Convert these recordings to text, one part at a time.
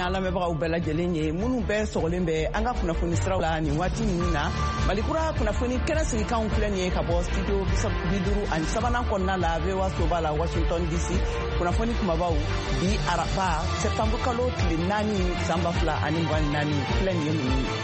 an lamɛnbagaw bɛɛ lajɛlen ye minnu bɛɛ sɔgɔlen bɛ an ka kunnafoni siraw la nin waati ninnu na malikura kunnafoni kɛnɛ sigikanw filɛ nin ye ka bɔ studio 53 kɔnɔna la VOA soba la Washington DC. Kunnafoni kumabaw bi araba septembre kalo tile 4 san 2024 filɛ nin ye ninnu ye.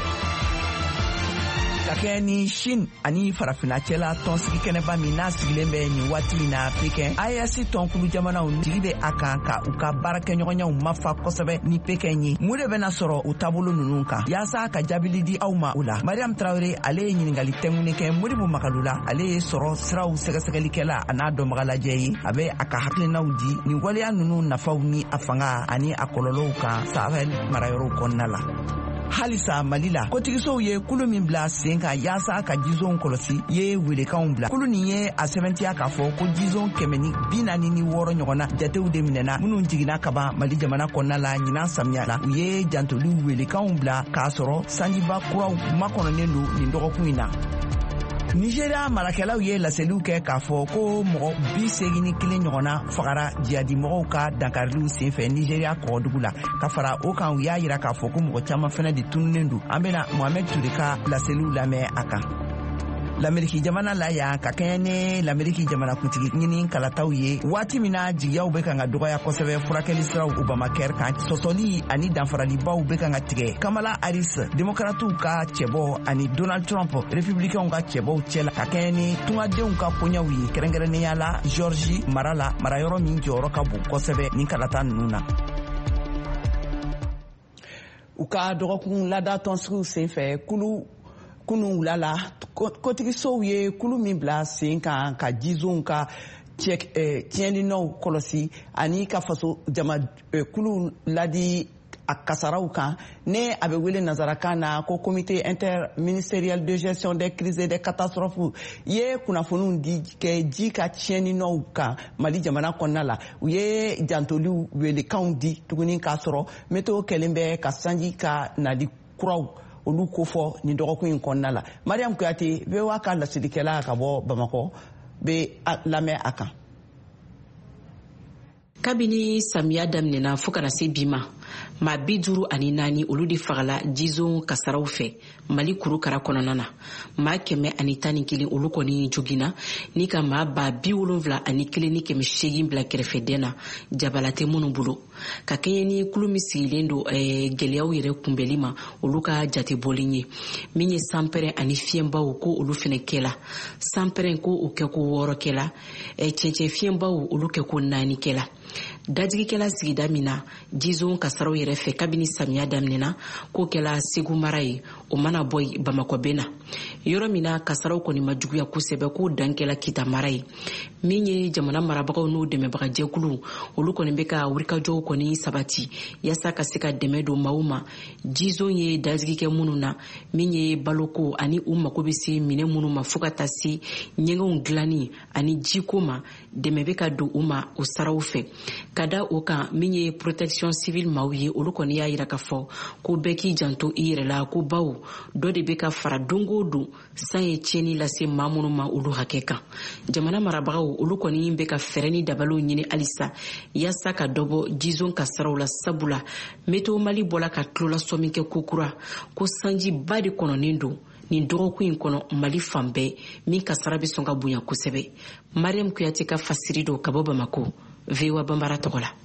Ka kɛ ni Chine ani farafina cɛla tɔnsigi kɛnɛba min n'a sigilen bɛ nin waati in na Pekin AES tɔnkulu jamanaw jigi bɛ a kan ka u ka baarakɛɲɔgɔnyaw mafa kosɛbɛ ni Pekin ye. Mun de bɛna sɔrɔ u taabolo ninnu kan yaasa ka jaabili di aw ma o la. Mariam Traoré ale ye ɲininkali tɛŋuni kɛ Modibo Magalula, ale ye sɔrɔ siraw sɛgɛsɛgɛlikɛla a n'a dɔnbaga lajɛ ye. A bɛ a ka hakilinaw di nin waleya ninnu nafaw ni a fanga ani a kɔlɔlɔw kan Sahel marayɔrɔw kɔnɔna la. Halisa Mali la kotigisow ye kulu min bila sen kan yaasa ka jizon kɔlɔsi ye welekanw bila. Kulu nin ye a sɛbɛntiya k'a fɔ ko jizon 146 ɲɔgɔnna jatew de minɛna minnu jiginna ka ban Mali jamana kɔnɔna la ɲinan samiya la. U ye jantoli welekanw bila k'a sɔrɔ sanjiba kuraw makɔnɔnen don nin dɔgɔkun in na. Nigeria marakɛlaw ye laseliw kɛ k'a fɔ ko mɔgɔ 81 ɲɔgɔnna fagara jihadi mɔgɔw ka dankariliw senfɛ Nigeria kɔgɔdugu la. Ka fara o kan u y'a yira k'a fɔ ko mɔgɔ caman fɛnɛ de tununnen don. An bɛna Mohamed Touré ka laseliw lamɛn a kan. L'Amérique jamana la yan ka kɛɲɛ ni l'Amérique jamana kuntigi ɲini kalataw ye waati min na jigiyaw bɛ kan ka dɔgɔya kosɛbɛ furakɛli siraw Obamacare kan sɔsɔli ani danfaralibaw bɛ kan ka tigɛ. Kamala Harris démocrates ka cɛbɔ ani Donald Trump républicains ka cɛbɔw cɛla ka kɛɲɛ ni tungadenw ka koɲaw ye kɛrɛnkɛrɛnnenya la Georgie mara la marayɔrɔ min jɔyɔrɔ ka bon kosɛbɛ nin kalata ninnu na. U ka dɔgɔkun lada tɔnsigiw senfɛ kunun wula la kotigisow ye kulu min bila sen kan ka jizonw ka tiɲɛninaw kɔlɔsi ani ka faso jama kulu ladi a kasaraw kan ne a bɛ wele nazarakan na ko comité interministériel de gestion des crises et des catastrophes ye kunnafoniw di kɛ ji ka tiɲɛninaw kan Mali jamana kɔnɔna la. U ye jantoliw welekanw di tuguni k'a sɔrɔ météo kɛlen bɛ ka sanji ka nali kuraw olu ko fɔ nin dɔgɔkun in kɔnɔna la. Mariam Kuyate VOA ka lasilikɛla ka bɔ Bamakɔ bɛ lamɛn a kan. Kabini samiya daminɛna fo kana se bi ma maa 54 olu de fagala jizon kasaraw fɛ Mali kurukara kɔnɔna na. Maa 111 olu kɔni jogina ni ka maa 71 ni 800 bila kɛrɛfɛdɛn na jabala tɛ minnu bolo. Ka kɛɲɛ ni kulu min sigilen don gɛlɛyaw yɛrɛ kunbɛli ma olu ka jatebɔlen ye min ye sanpɛrɛn ani fiɲɛbaw ko olu fɛnɛ kɛla. Sanpɛrɛn ko o kɛ ko 6 kɛla, cɛncɛn fiɲɛbaw olu kɛ ko 4 kɛla. Dajigikɛla sigida min na jizon kasaraw yɛrɛ fɛ kabini samiya daminɛna ko kɛla Segu mara ye o mana bɔ Bamakɔ bɛ na. Yɔrɔ min na kasaraw kɔni ma juguya kosɛbɛ ko dan kɛla Kita mara ye min ye jamana marabagaw n'u dɛmɛbaga jɛkulu olu kɔni bɛ ka wulikajɔw kɔni sabati yaasa ka se ka dɛmɛ don maaw ma. Jizon ye dajigikɛ minnu na min ye baloko ani u mako bɛ se minɛ minnu ma fo ka taa se ɲɛgɛnw dilanni ani jiko ma dɛmɛ bɛ ka don u ma o saraw fɛ. Ka da o kan min ye protection civile maaw ye olu kɔni y'a yira k'a fɔ ko bɛɛ k'i janto i yɛrɛ la ko baw dɔ de bɛ ka fara don o don san ye tiɲɛni lase maa minnu ma olu hakɛ kan. Jamana marabagaw olu kɔni bɛ ka fɛɛrɛ ni dabaliw ɲini halisa yaasa ka dɔbɔ jizon kasaraw la sabula météo Mali bɔla ka tulolasɔmi kɛ kokura ko sanjiba de kɔnɔnen don nin dɔgɔkun in kɔnɔ Mali fan bɛɛ min kasara bɛ sɔn ka bonya kosɛbɛ. Mariam Kuyate ka fasiri do ka bɔ Bamako VOA Bambara tɔgɔ la.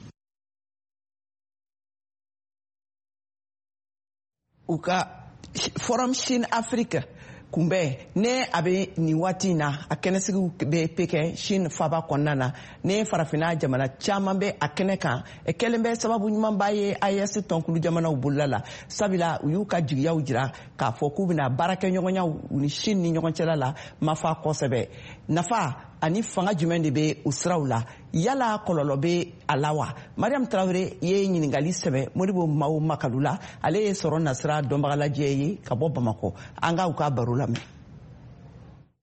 U ka Forum Chine Afrique kunbɛn ne a bɛ nin waati in na a kɛnɛsigiw bɛ Pekin Chine faba kɔnɔna na ne farafina jamana caman bɛ a kɛnɛ kan kɛlen bɛ sababu ɲumanba ye AES tɔnkulu jamanaw bolola la sabula u y'u ka jigiyaw jira k'a fɔ k'u bɛna baarakɛɲɔgɔnyaw ni Chine ni ɲɔgɔn cɛla la mafa kosɛbɛ. Nafa ani fanga jumɛn de bɛ u siraw la yala kɔlɔlɔ bɛ a la wa? Mariam Traoré ye ɲininkali sɛbɛ Modibo Makalula ale ye sɔrɔ nasira dɔnbaga lajɛ ye ka bɔ Bamakɔ. An ka u ka baro lamɛn.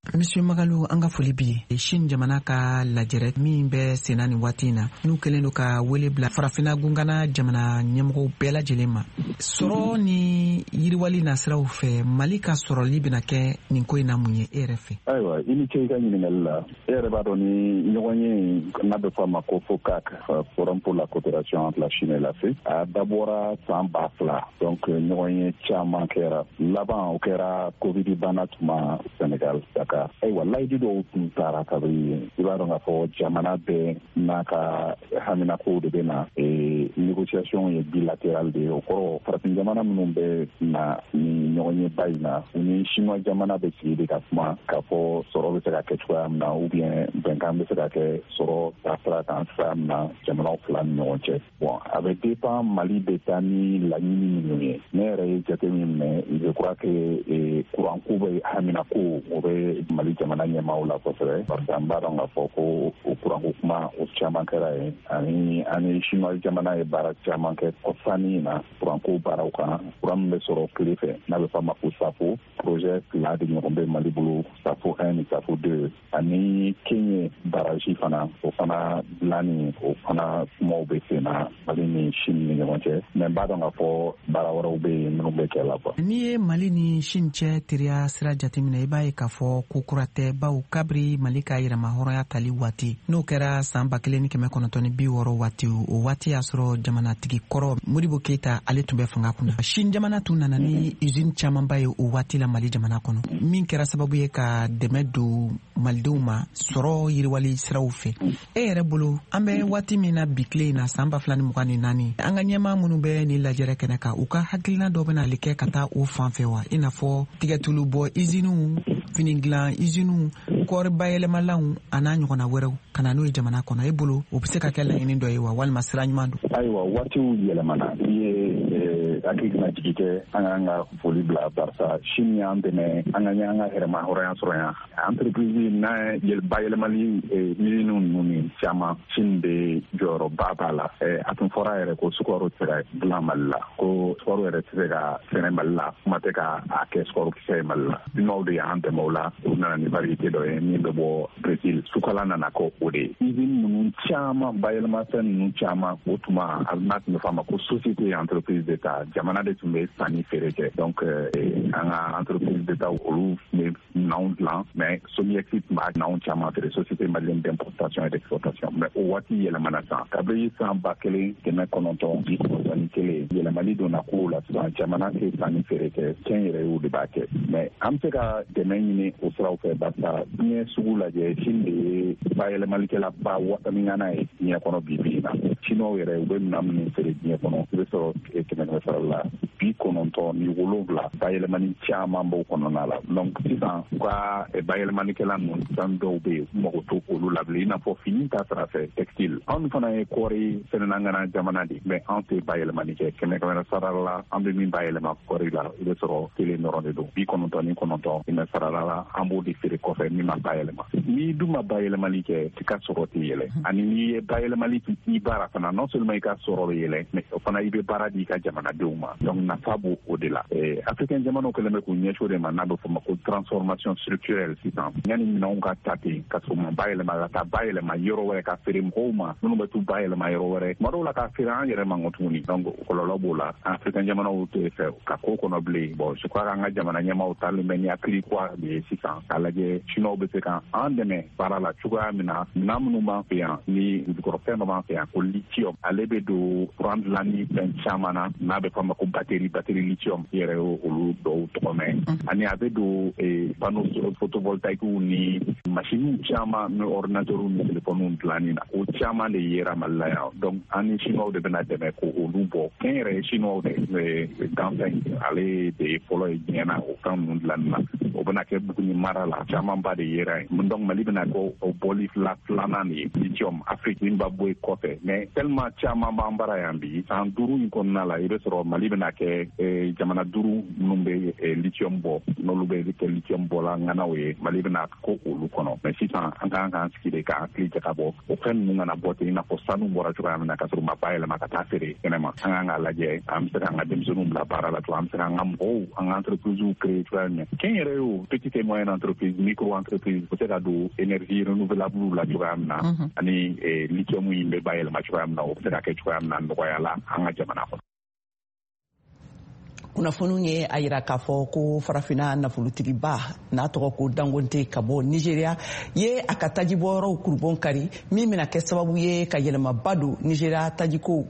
Monsieur Magalu anga folibi Chine jamana ka lajɛrɛ min bɛ senna ni waati na n'u kɛlen do ka wele bila farafina gungana jamana ɲɛmɔgɔw bɛɛ lajɛlen ma sɔrɔ ni yiriwali nasiraw fɛ Mali ka sɔrɔli bɛna kɛ nin ko in na mun ye e yɛrɛ fɛ. Ayiwa i ni ce i ka ɲininkali la e yɛrɛ b'a dɔn ni ɲɔgɔn ye n'a bɛ fɔ a ma ko FOCAC Forum pour la coopération entre la Chine et l'Afrique a dabɔra san 2000 donc ɲɔgɔn ye caman kɛra laban o kɛra covid bana tuma Sénégal Dakar ayiwa layidu dɔw tun taara kabini i b'a dɔn k'a fɔ jamana bɛɛ n'a ka haminakow de bɛ na négociation ye bilatéral de ye o kɔrɔ farafin jamana minnu bɛ na ni ɲɔgɔn ye ba in na u ni chinois jamana bɛ sigi de ka kuma k'a fɔ sɔrɔ bɛ se ka kɛ cogoya min na ou bien bɛnkan bɛ se ka kɛ sɔrɔ taasira kan sira min na jamanaw fila ni ɲɔgɔn cɛ bon a bɛ dépend Mali bɛ taa ni laɲini minnu ye ne yɛrɛ ye jate min minɛ je crois que courant ko bɛ haminako o bɛ Mali jamana ɲɛmaaw la kosɛbɛ parce que an b'a dɔn k'a fɔ ko o courant ko kuma o caman kɛra ye ani chinois jamana ye baara caman kɛ kɔsani na courant ko baaraw kan courant min bɛ sɔrɔ tile fɛ n'a bɛ fɔ a ma ko SAFO projet fila de ɲɔgɔn bɛ Mali bolo SAFO 1 ni SAFO 2 ani Kenya baraji fana o fana dilanni o fana kumaw bɛ sen na Mali ni Chine ni ɲɔgɔn cɛ mais n b'a dɔn k'a fɔ baara wɛrɛw bɛ yen minnu bɛ kɛ la quoi. N'i ye Mali ni Chine cɛ teriya sira jateminɛ i b'a ye k'a fɔ ko kura tɛ bawo kabiri Mali ka yɛrɛma hɔrɔnya tali waati n'o kɛra san 1960 waati o waati y'a sɔrɔ jamanatigi kɔrɔ Modibo Keita ale tun bɛ fanga kunna Chine jamana tun nana ni usine camanba ye o waati la Mali jamana kɔnɔ min kɛra sababu ye ka dɛmɛ don malidenw ma sɔrɔ yiriwali siraw fɛ e yɛrɛ bolo an bɛ waati min na bi tile in na san 2024 an ka ɲɛmaa minnu bɛ ni lajɛrɛ kɛnɛ kan u ka hakilina dɔ bɛna ale kɛ ka taa o fan fɛ wa i n'a fɔ tigɛtulu bɔ usiniw fini dilan usiniw kɔɔri bayɛlɛmalanw a n'a ɲɔgɔnna wɛrɛw ka na n'o ye jamana kɔnɔ e bolo o bɛ se ka kɛ laɲini dɔ ye wa walima sira ɲuman don. Ayiwa waatiw yɛlɛmana i ye hakilina jigi kɛ an k'an ka foli bila barisa Chine y'an dɛmɛ an ka ɲɛ an ka hɛrɛma hɔrɔnya sɔrɔ yan entreprise n'a bayɛlɛmali usiniw ninnu ni caman Chine de jɔyɔrɔba b'a la a tun fɔra yɛrɛ ko sukaro tɛ se ka dilan Mali la ko sukaro yɛrɛ tɛ se ka sɛnɛ Mali la kuma tɛ ka a kɛ sukaro kisɛ ye Mali la chinois de y'an dɛmɛ o la u nana ni variété dɔ ye min bɛ bɔ Brésil sukala nana kɔ o de ye usine ninnu caman bayɛlɛmafɛn ninnu caman o tuma a n'a tun bɛ fɔ a ma ko société entreprise d'État jamana de tun bɛ sanni feere kɛ donc an ka entreprise d'État olu tun bɛ minɛnw dilan mais Somiexi tun b'a minɛnw caman feere société malienne d'importation et d'exportation mais o waati yɛlɛmana san kabini san 1991 yɛlɛmali donna kow la sisan jamana tɛ sanni feere kɛ kɛnyɛrɛyew de b'a kɛ mais an bɛ se ka dɛmɛ ɲini o siraw fɛ barisa diɲɛ sugu lajɛ Chine de ye bayɛlɛmalikɛla ba wasamingana ye diɲɛ kɔnɔ bi in na chinois yɛrɛ u bɛ minɛn minnu feere diɲɛ kɔnɔ i bɛ sɔrɔ 100 la 97 bayɛlɛmani caman b'o kɔnɔna la donc sisan u ka bayɛlɛmalikɛla ninnu fɛn dɔw bɛ yen u mago to olu la bilen i n'a fɔ fini ta sira fɛ textile anw fana ye kɔɔri sɛnɛnangana jamana de mais anw tɛ bayɛlɛmani kɛ 100 la an bɛ min bayɛlɛma kɔɔri la i bɛ sɔrɔ kelen dɔrɔn de don 99 100 la an b'o de feere kɔfɛ min ma bayɛlɛma n'i dun ma bayɛlɛmali kɛ i ka sɔrɔ tɛ yɛlɛ ani n'i ye bayɛlɛmali i baara fana non seulement i ka sɔrɔ bɛ yɛlɛ mais o fana i bɛ baara di i ka jamanadenw ma donc nafa b'o o de la africain jamanaw kɛlen bɛ k'u ɲɛsin o de ma n'a bɛ fɔ ma ko transformation structurelle sisan yanni minɛnw ka ta ten ka sɔrɔ ma bayɛlɛma ka taa bayɛlɛma yɔrɔ wɛrɛ ka feere mɔgɔw ma minnu bɛ t'u bayɛlɛma yɔrɔ wɛrɛ tuma dɔw la ka feere an yɛrɛ ma nkɔ tuguni donc kɔlɔlɔ b'o la africain jamanaw t'o fɛ ka ko kɔnɔ bilen bon je crois k'an ka jamana ɲɛmaaw talen bɛ ni hakili kura de ye sisan k'a lajɛ chinois bɛ se ka an dɛmɛ baara la cogoya min na minɛn minnu b'an fɛ yan ni jukɔrɔfɛn dɔ b'an fɛ yan ko lithium ale bɛ don courant dilanni fɛn caman na n'a bɛ fɔ a ma ko batterie lithium i yɛrɛ olu dɔw tɔgɔ mɛn ani a bɛ don panneau photovoltaïque ni machine caman ni ordinateur ni téléphone dilanni na o caman de yera Mali la yan donc an ni chinois de bɛna dɛmɛ ko olu bɔ kɛn yɛrɛ ye chinois de ganfɛn ale de ye fɔlɔ ye diɲɛ na o fɛn ninnu dilanni na o bɛna kɛ Buguni mara la camanba de yera yen donc Mali bɛna kɛ o bɔli filanan de ye lithium Afrique min b'a bɔ yen kɔfɛ mais tellement caman b'an bara yan bi san 5 in kɔnɔna la i bɛ sɔrɔ Mali bɛna kɛ jamana 5 minnu bɛ lithium bɔ n'olu bɛ kɛ lithium bɔla ŋanaw ye Mali bɛna ko olu kɔnɔ mais sisan an kan k'an sigi de k'an hakili jaka bɔ o fɛn ninnu kana bɔ ten i n'a fɔ sanu bɔra cogoya min na ka sɔrɔ ma bayɛlɛma ka taa feere kɛnɛma an kan k'a lajɛ an bɛ se k'an ka denmisɛnninw bila baara la cogo an bɛ se k'an ka mɔgɔw an ka entreprises créer cogoya min kɛn yɛrɛ TPE petite et moyenne entreprise micro-entreprise peut être do énergie renouvelable la cogoya min na ani lithium yi bɛ bayɛlɛma cogoya min na o bɛ se ka kɛ cogoya min na nɔgɔya la an ka jamana kɔnɔ. kunnafoniw ye a yira k'a fɔ ko farafina nafolotigiba n'a tɔgɔ ko Dangote ka bɔ Nigeria ye a ka tajibɔyɔrɔw kurubon kari min bɛna kɛ sababu ye ka yɛlɛmaba don Nigeria tajiko